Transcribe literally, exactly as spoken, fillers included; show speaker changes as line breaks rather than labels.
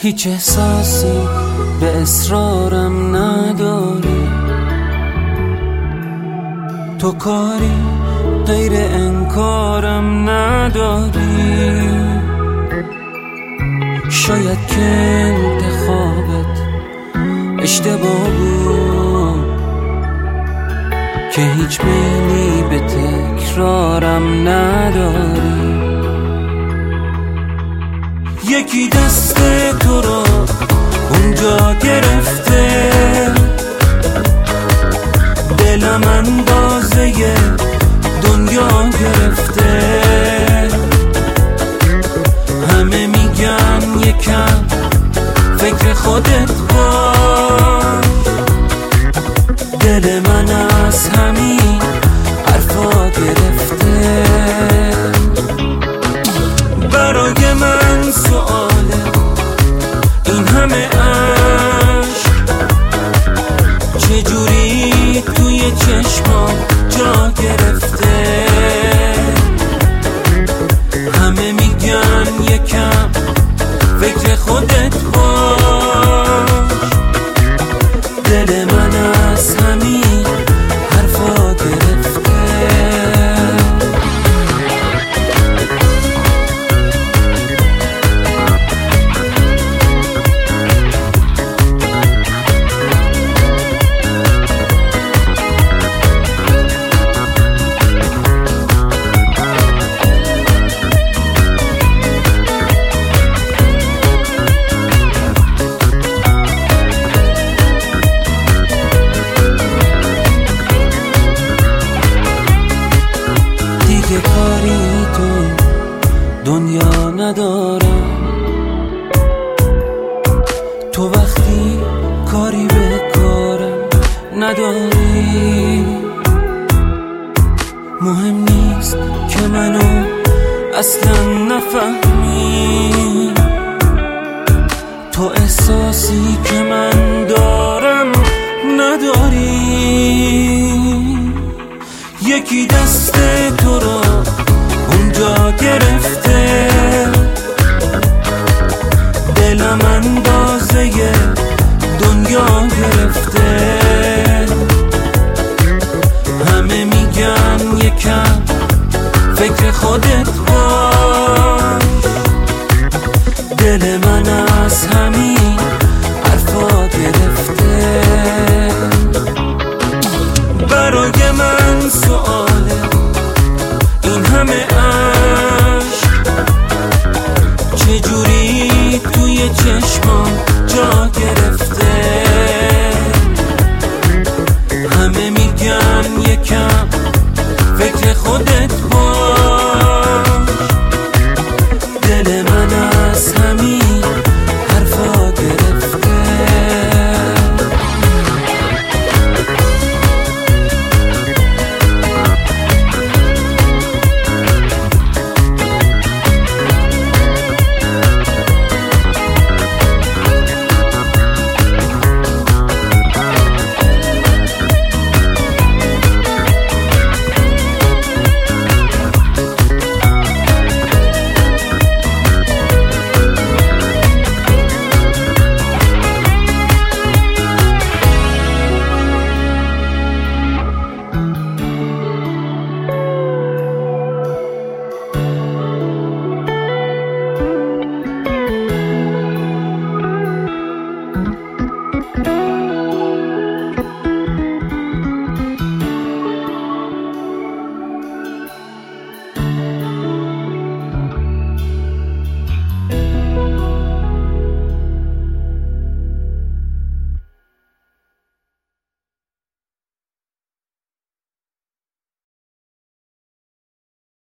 هیچ احساسی به اصرارم نداری، تو کاری غیر انکارم نداری. شاید که انتخابت اشتباه بود که هیچ میلی به تکرارم نداری. یکی دست تو رو اونجا گرفته، دلم اندازه دنیا گرفته. همه میگن یکم فکر خودت باش، دل من از همین حرفا گرفته. برای من سؤاله این همه عشق چجوری توی چشمام جا گرفته. همه میگن یکم فکر خودت باش، دل من از همین حرفا گرفته. دیگه کاری تو دنیا ندارم، تو وقتی کاری به کارم نداری. مهم نیست که منو اصلا نفهمی، تو احساسی که من دارم نداری. یکی دست تو رو اونجا گرفته، دلم اندازه دنیا گرفته. همه میگن یکم فکر خودت باش، دل من از همین حرفا گرفته. برای من سؤاله این همه عشق چجوری توی چه